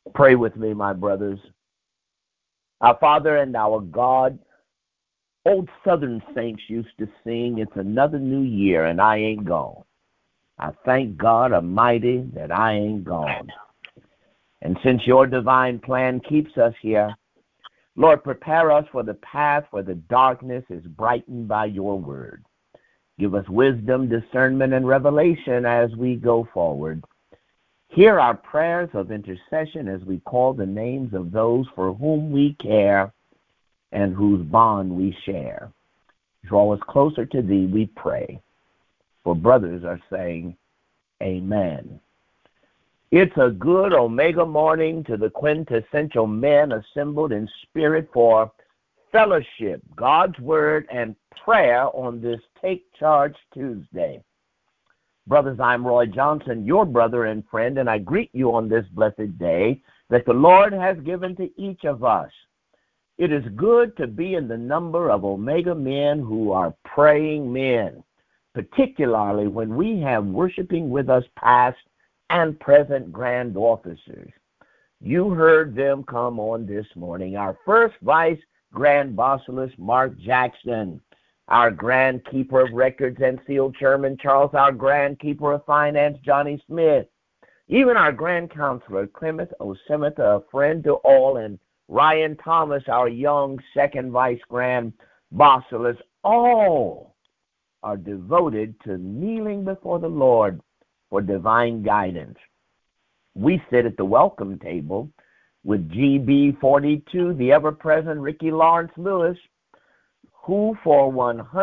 Pray with me, my brothers. Our Father and our God, old Southern saints used to sing, "It's another new year and I ain't gone. I thank God Almighty that I ain't gone." And since your divine plan keeps us here, Lord, prepare us for the path where the darkness is brightened by your word. Give us wisdom, discernment, and revelation as we go forward. Hear our prayers of intercession as we call the names of those for whom we care and whose bond we share. Draw us closer to thee, we pray. For brothers are saying, Amen. It's a good Omega morning to the quintessential men assembled in spirit for fellowship, God's word, and prayer on this Take Charge Tuesday. Brothers, I'm Roy Johnson, your brother and friend, and I greet you on this blessed day that the Lord has given to each of us. It is good to be in the number of Omega men who are praying men, particularly when we have worshiping with us past and present grand officers. You heard them come on this morning. Our first Vice Grand Basileus, Mark Jackson. Our Grand Keeper of Records and Sealed Chairman Charles, our Grand Keeper of Finance, Johnny Smith. Even our Grand Counselor, Clement Osemeta, a friend to all, and Ryan Thomas, our young Second Vice Grand Basileus, all are devoted to kneeling before the Lord for divine guidance. We sit at the welcome table with GB42, the ever-present Ricky Lawrence Lewis, who for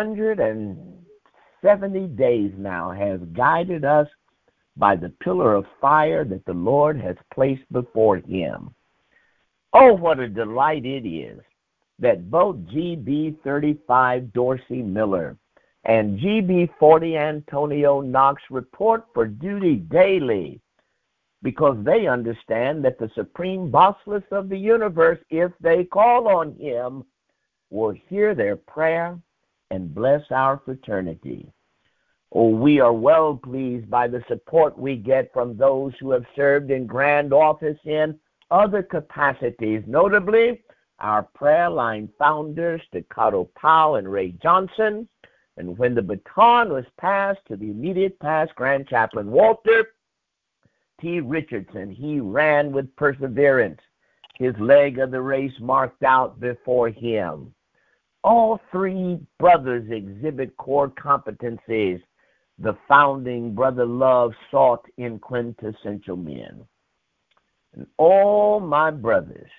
170 days now has guided us by the pillar of fire that the Lord has placed before him. Oh, what a delight it is that both GB35 Dorsey Miller and GB40 Antonio Knox report for duty daily, because they understand that the Supreme Basileus of the universe, if they call on him, will hear their prayer and bless our fraternity. Oh, we are well pleased by the support we get from those who have served in grand office in other capacities, notably our prayer line founders, Staccato Powell and Ray Johnson. And when the baton was passed to the immediate past Grand Chaplain Walter T. Richardson, he ran with perseverance, his leg of the race marked out before him. All three brothers exhibit core competencies the founding Brother Love sought in quintessential men. And all my brothers,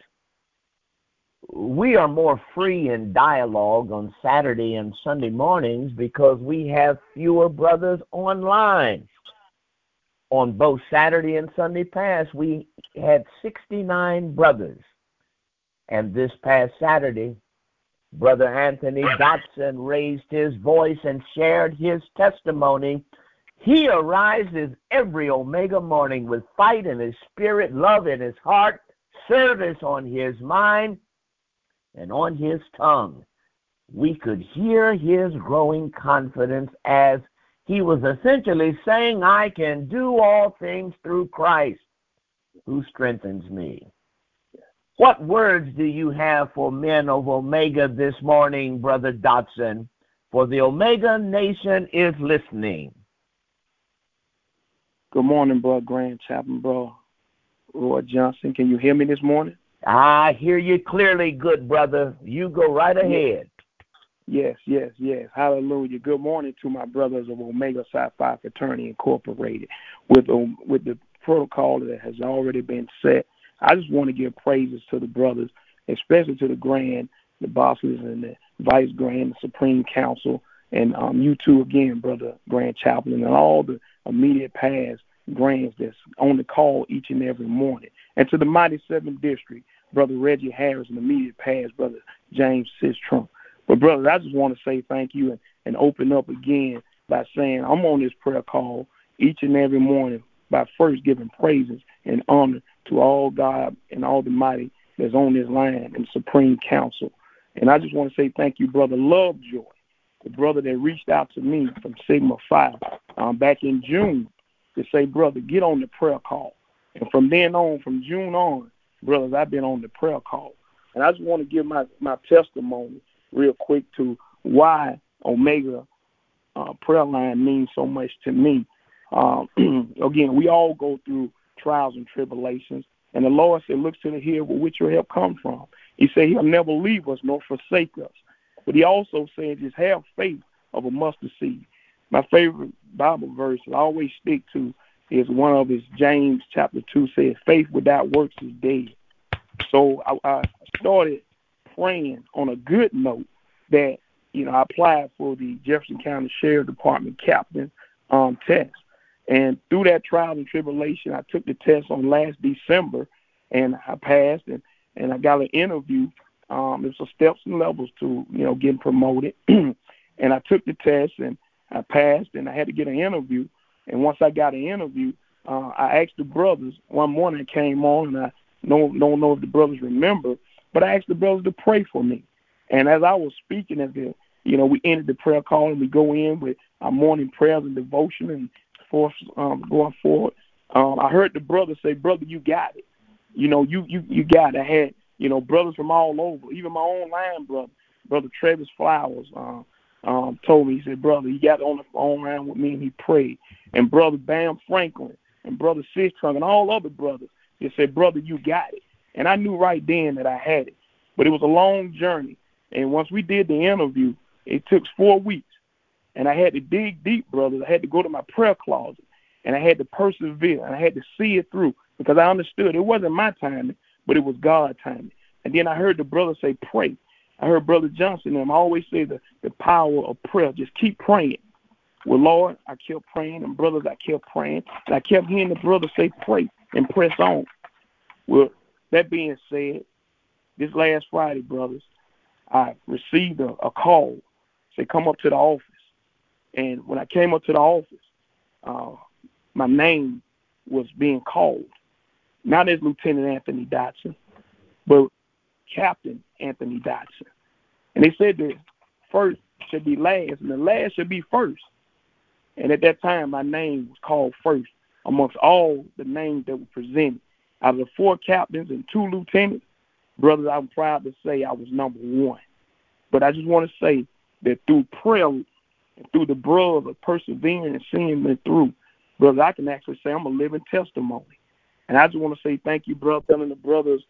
we are more free in dialogue on Saturday and Sunday mornings because we have fewer brothers online. On both Saturday and Sunday past, we had 69 brothers. And this past Saturday, Brother Anthony Dotson raised his voice and shared his testimony. He arises every Omega morning with fight in his spirit, love in his heart, service on his mind, and on his tongue. We could hear his growing confidence as he was essentially saying, I can do all things through Christ who strengthens me. What words do you have for men of Omega this morning, Brother Dotson? For the Omega Nation is listening. Good morning, bro, Grand Chaplain, bro. Roy Johnson, can you hear me this morning? I hear you clearly, good brother. You go right ahead. Yes. Hallelujah. Good morning to my brothers of Omega Psi Phi Fraternity Incorporated. With the protocol that has already been set, I just want to give praises to the brothers, especially to the bosses and the vice grand, the Supreme Council, and you too again, Brother Grand Chaplain, and all the immediate past grands that's on the call each and every morning. And to the mighty 7th District, Brother Reggie Harris, and immediate past, Brother James Trump. But brothers, I just want to say thank you and open up again by saying I'm on this prayer call each and every morning by first giving praises and honor to all God and all the mighty that's on this line and Supreme Council. And I just want to say thank you, Brother Lovejoy, the brother that reached out to me from Sigma Phi back in June to say, brother, get on the prayer call. And from then on, from June on, brothers, I've been on the prayer call. And I just want to give my testimony real quick to why Omega prayer line means so much to me. Again, we all go through trials and tribulations, and the Lord said, look to the hill where which your help comes from. He said he'll never leave us nor forsake us. But he also said, just have faith of a mustard seed. My favorite Bible verse I always stick to is one of his, James chapter 2 says, faith without works is dead. So I started praying on a good note that, I applied for the Jefferson County Sheriff Department captain test. And through that trial and tribulation, I took the test on last December, and I passed, and I got an interview. There's some steps and levels to, getting promoted. And I took the test, and I passed, and I had to get an interview. And once I got an interview, I asked the brothers. One morning I came on, and I don't know if the brothers remember, but I asked the brothers to pray for me. And as I was speaking, we ended the prayer call, and we go in with our morning prayers and devotion and going forward. I heard the brother say, brother, you got it. You got it. I had, brothers from all over, even my own line brother Travis Flowers, told me, he said, brother, he got on the phone line with me and he prayed. And brother Bam Franklin and brother Sis Trunk and all other brothers, they said, brother, you got it. And I knew right then that I had it. But it was a long journey. And once we did the interview, it took 4 weeks. And I had to dig deep, brothers. I had to go to my prayer closet, and I had to persevere, and I had to see it through because I understood it wasn't my timing, but it was God's timing. And then I heard the brother say, pray. I heard Brother Johnson and I always say the power of prayer. Just keep praying. Well, Lord, I kept praying, and brothers, I kept praying, and I kept hearing the brother say, pray and press on. Well, that being said, this last Friday, brothers, I received a call, say, come up to the office. And when I came up to the office, my name was being called. Not as Lieutenant Anthony Dotson, but Captain Anthony Dotson. And they said the first should be last, and the last should be first. And at that time, my name was called first amongst all the names that were presented. Out of the 4 captains and 2 lieutenants, brothers, I'm proud to say I was number 1. But I just want to say that through prayer, through the blood of persevering and seeing me through, brother, I can actually say I'm a living testimony. And I just want to say thank you, brother, telling the brothers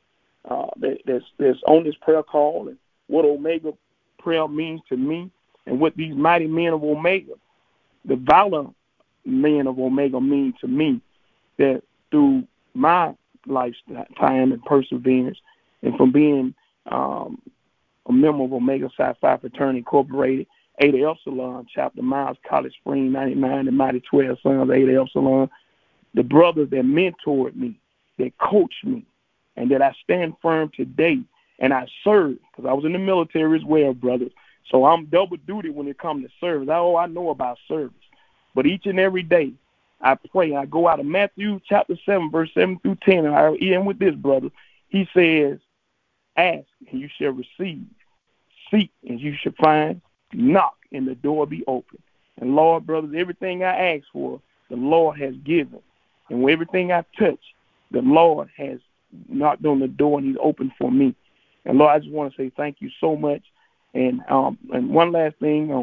that's on this prayer call and what Omega prayer means to me and what these mighty men of Omega, the valor men of Omega mean to me, that through my lifetime and perseverance and from being a member of Omega Psi Phi Fraternity Incorporated, Ada Epsilon, Chapter Miles, College Spring, 99, the Mighty 12 Sons, Ada Epsilon, the brothers that mentored me, that coached me, and that I stand firm today, and I serve, because I was in the military as well, brothers. So I'm double duty when it comes to service. I know about service. But each and every day, I pray. I go out of Matthew chapter 7, verse 7 through 10, and I end with this, brother. He says, ask, and you shall receive. Seek, and you shall find. Knock, and the door be open. And Lord, brothers, everything I ask for, the Lord has given. And with everything I touch, the Lord has knocked on the door and he's opened for me. And Lord, I just want to say thank you so much. And one last thing,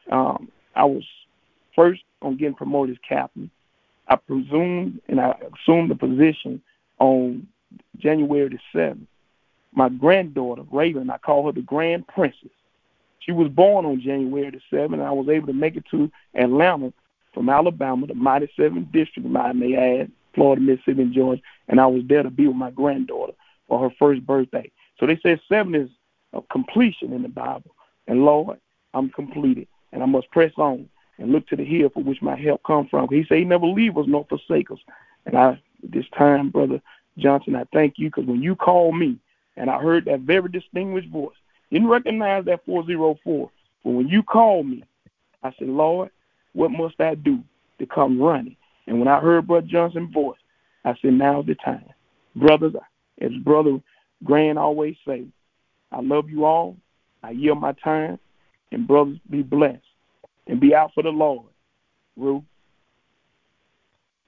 I was first on getting promoted as captain. I presumed and I assumed the position on January the 7th. My granddaughter, Raven, I call her the Grand Princess. She was born on January the 7th, and I was able to make it to Atlanta from Alabama, the mighty 7th district, I may add, Florida, Mississippi, and Georgia, and I was there to be with my granddaughter for her first birthday. So they said 7 is a completion in the Bible. And Lord, I'm completed, and I must press on and look to the hill for which my help comes from. He said he never leave us nor forsake us. And this time, Brother Johnson, I thank you, because when you called me and I heard that very distinguished voice, didn't recognize that 404, but when you called me, I said, Lord, what must I do to come running? And when I heard Brother Johnson's voice, I said, now's the time. Brothers, as Brother Grant always say, I love you all. I yield my time. And brothers, be blessed. And be out for the Lord. Ruth.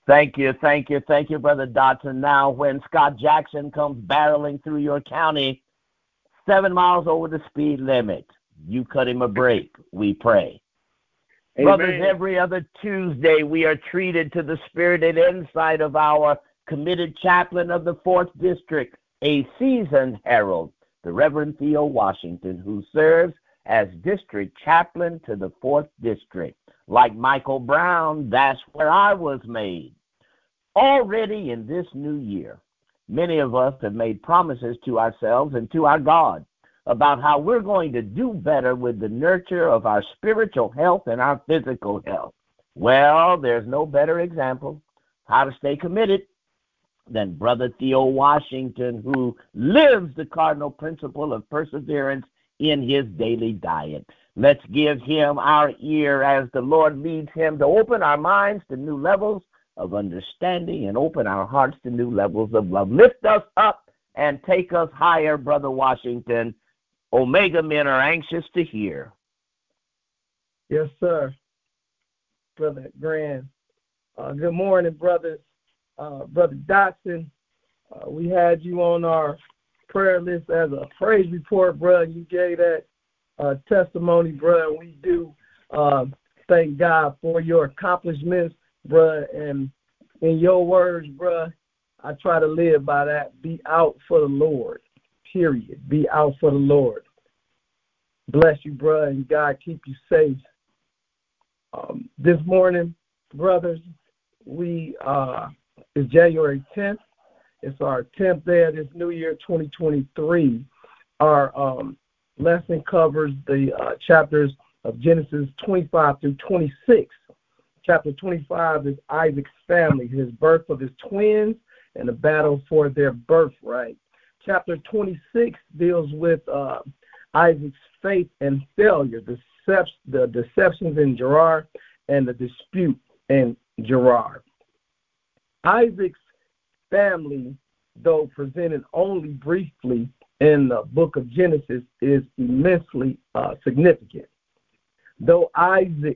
Thank you, Brother Dotson. Now, when Scott Jackson comes barreling through your county 7 miles over the speed limit, you cut him a break, we pray. Amen. Brothers, every other Tuesday, we are treated to the spirited insight of our committed chaplain of the 4th District, a seasoned herald, the Reverend Theo Washington, who serves as district chaplain to the 4th District. Like Michael Brown, that's where I was made. Already in this new year, many of us have made promises to ourselves and to our God about how we're going to do better with the nurture of our spiritual health and our physical health. Well, there's no better example how to stay committed than Brother Theo Washington, who lives the cardinal principle of perseverance in his daily diet. Let's give him our ear as the Lord leads him to open our minds to new levels of understanding and open our hearts to new levels of love. Lift us up and take us higher, Brother Washington. Omega men are anxious to hear. Yes, sir. Brother Grand. Good morning, brothers. Brother Dotson, we had you on our prayer list as a praise report, bro. You gave that testimony, bro. And we do thank God for your accomplishments, bro. And in your words, bro, I try to live by that. Be out for the Lord, period. Be out for the Lord. Bless you, bro, and God keep you safe. This morning, brothers, it's January 10th. It's our 10th day of this new year, 2023. Our lesson covers the chapters of Genesis 25 through 26. Chapter 25 is Isaac's family, his birth of his twins, and the battle for their birthright. Chapter 26 deals with Isaac's faith and failure, the deceptions in Gerar, and the dispute in Gerar. Isaac's family, though presented only briefly in the book of Genesis, is immensely significant. Through Isaac,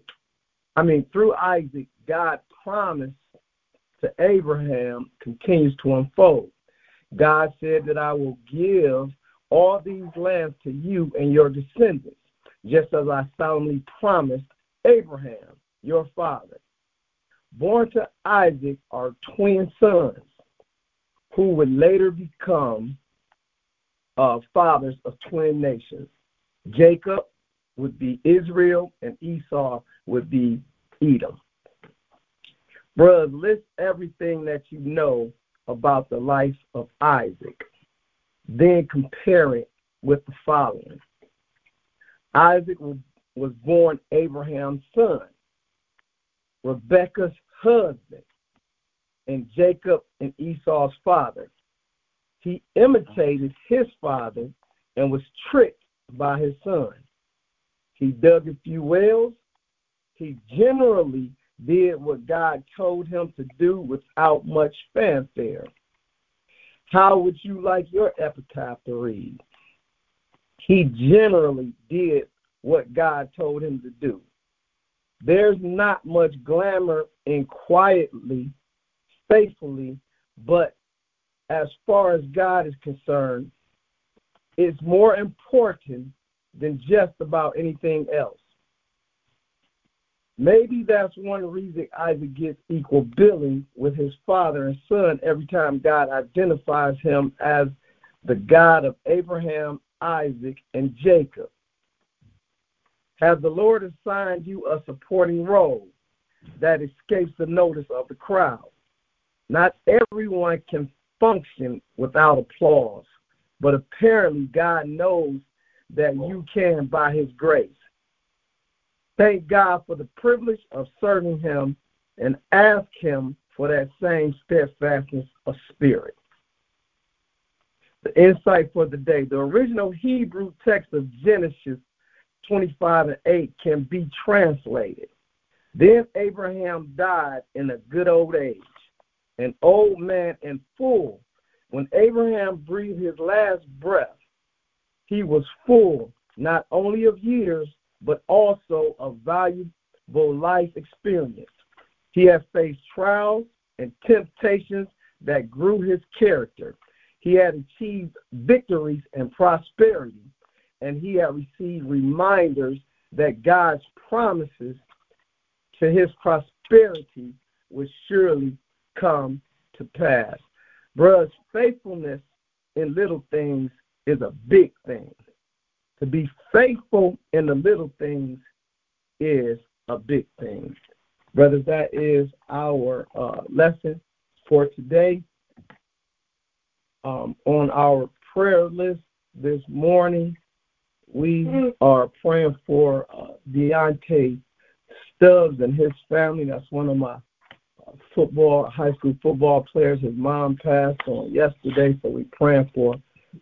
God's promise to Abraham continues to unfold. God said that I will give all these lands to you and your descendants, just as I solemnly promised Abraham, your father. Born to Isaac are twin sons who would later become fathers of twin nations. Jacob would be Israel, and Esau would be Edom. Brothers, list everything that you know about the life of Isaac. Then compare it with the following. Isaac was born Abraham's son, Rebekah's husband, and Jacob and Esau's father. He imitated his father and was tricked by his son. He dug a few wells. He generally did what God told him to do without much fanfare. How would you like your epitaph to read? He generally did what God told him to do. There's not much glamour in quietly, faithfully, but as far as God is concerned, it's more important than just about anything else. Maybe that's one reason Isaac gets equal billing with his father and son every time God identifies him as the God of Abraham, Isaac, and Jacob. Has the Lord assigned you a supporting role that escapes the notice of the crowd? Not everyone can function without applause, but apparently God knows that you can by his grace. Thank God for the privilege of serving him and ask him for that same steadfastness of spirit. The insight for the day. The original Hebrew text of Genesis 25:8 can be translated. Then Abraham died in a good old age, an old man and full. When Abraham breathed his last breath, he was full not only of years, but also of valuable life experience. He had faced trials, and temptations that grew his character. He had achieved victories and prosperity, and he had received reminders that God's promises to his prosperity would surely come to pass. Brothers, faithfulness in little things is a big thing. To be faithful in the little things is a big thing. Brothers, that is our lesson for today. On our prayer list this morning, we are praying for Deontay Stubbs and his family. That's one of my high school football players. His mom passed on yesterday, so we're praying for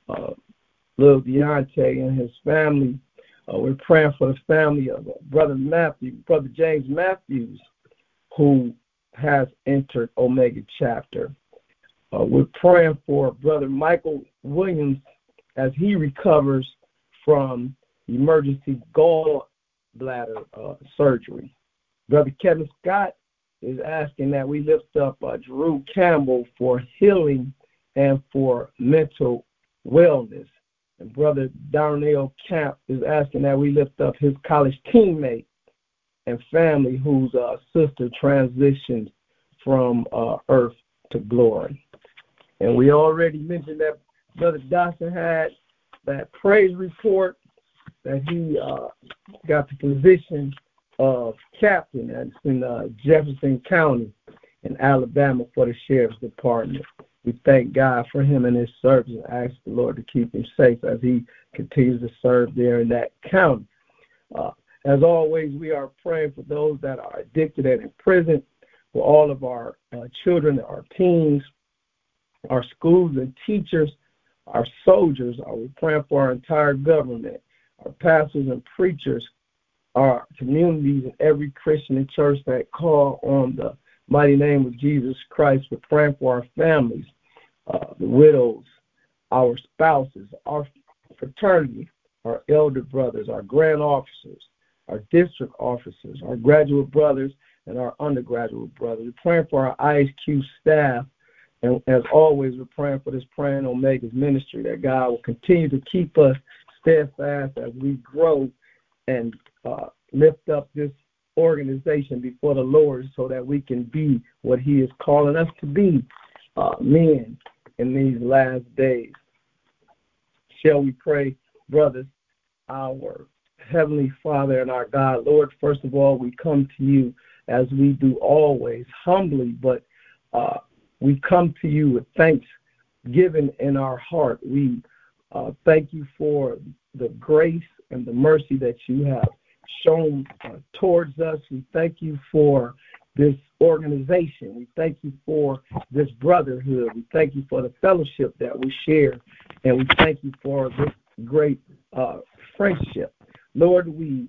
little Deontay and his family. We're praying for the family of Brother James Matthews, who has entered Omega chapter. We're praying for Brother Michael Williams as he recovers from emergency gallbladder surgery. Brother Kevin Scott is asking that we lift up Drew Campbell for healing and for mental wellness. And Brother Darnell Camp is asking that we lift up his college teammate and family whose sister transitioned from earth to glory. And we already mentioned that Brother Dawson had that praise report that he got the position of captain in Jefferson County in Alabama for the Sheriff's Department. We thank God for him and his service and ask the Lord to keep him safe as he continues to serve there in that county. As always, we are praying for those that are addicted and in prison, for all of our children, our teens, our schools and teachers, our soldiers. We're praying for our entire government, our pastors and preachers, our communities, and every Christian and church that call on the mighty name of Jesus Christ. We're praying for our families, the widows, our spouses, our fraternity, our elder brothers, our grand officers, our district officers, our graduate brothers, and our undergraduate brothers. We're praying for our ISQ staff. And as always, we're praying for this Praying Omega's ministry, that God will continue to keep us steadfast as we grow and lift up this organization before the Lord so that we can be what he is calling us to be, men in these last days. Shall we pray, brothers? Our Heavenly Father and our God, Lord, first of all, we come to you as we do always, humbly, but we come to you with thanksgiving in our heart. We thank you for the grace and the mercy that you have shown towards us. We thank you for this organization. We thank you for this brotherhood. We thank you for the fellowship that we share. And we thank you for this great friendship. Lord, we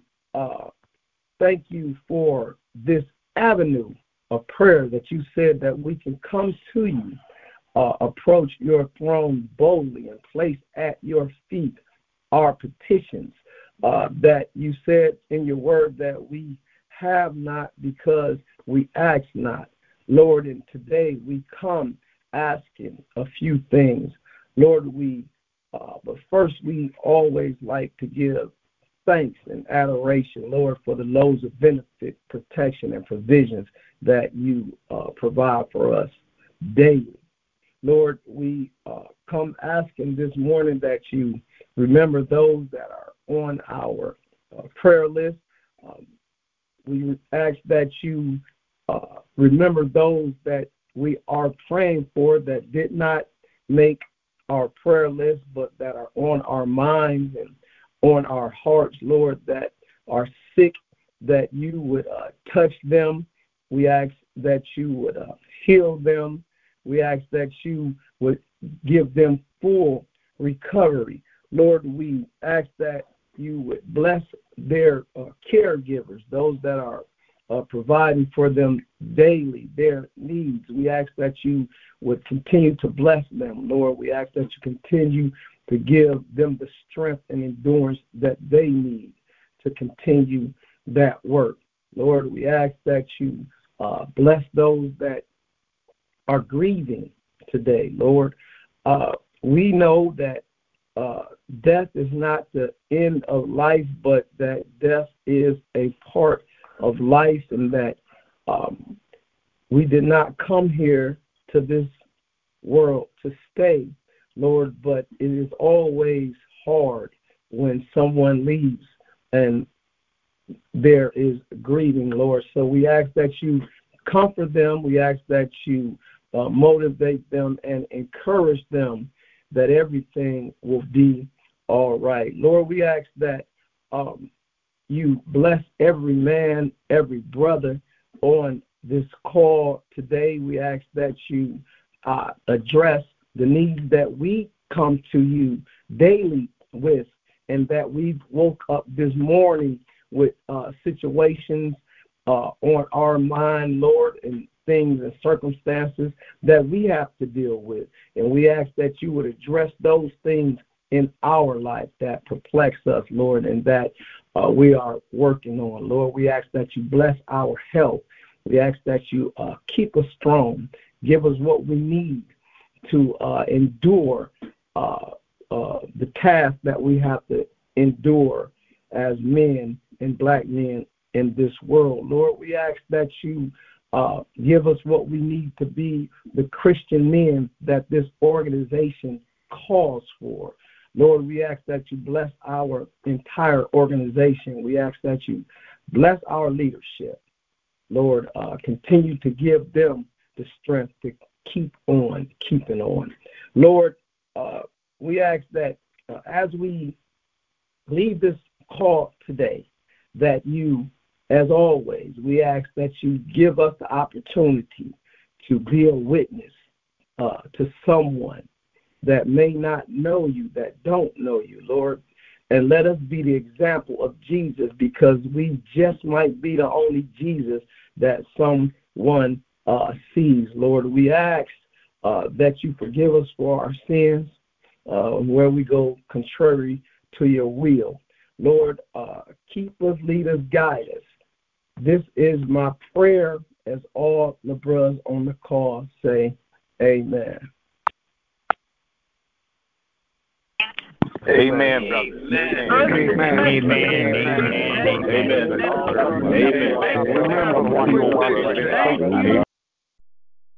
thank you for this avenue of prayer that you said that we can come to you, approach your throne boldly and place at your feet our petitions that you said in your word that we have not because we ask not. Lord, and today we come asking a few things. Lord, but first we always like to give thanks and adoration, Lord, for the loads of benefit, protection, and provisions that you provide for us daily. Lord, we come asking this morning that you remember those that are on our prayer list. We ask that you remember those that we are praying for that did not make our prayer list, but that are on our minds and on our hearts, Lord, that are sick, that you would touch them. We ask that you would heal them. We ask that you would give them full recovery. Lord, we ask that you would bless their caregivers, those that are providing for them daily, their needs. We ask that you would continue to bless them, Lord. We ask that you continue to give them the strength and endurance that they need to continue that work. Lord, we ask that you bless those that are grieving today, Lord. We know that death is not the end of life, but that death is a part of life, and that we did not come here to this world to stay, Lord, but it is always hard when someone leaves and there is grieving, Lord. So we ask that you comfort them. We ask that you motivate them and encourage them that everything will be all right. Lord, we ask that you bless every man, every brother on this call today. We ask that you address the needs that we come to you daily with, and that we woke up this morning with situations on our mind, Lord, and things and circumstances that we have to deal with. And we ask that you would address those things in our life that perplex us, Lord, and that we are working on. Lord, we ask that you bless our health. We ask that you keep us strong, give us what we need to endure the task that we have to endure as men and black men in this world. Lord, we ask that you give us what we need to be the Christian men that this organization calls for. Lord, we ask that you bless our entire organization. We ask that you bless our leadership. Lord, continue to give them the strength to keep on keeping on. Lord, we ask that as we leave this call today, that you, as always, we ask that you give us the opportunity to be a witness to someone that may not know you, that don't know you, Lord. And let us be the example of Jesus, because we just might be the only Jesus that someone sees, Lord. We ask that you forgive us for our sins where we go contrary to your will. Lord, keep us, lead us, guide us. This is my prayer as all the brothers on the call say amen. Amen, brother. Amen. Amen. Amen. Amen.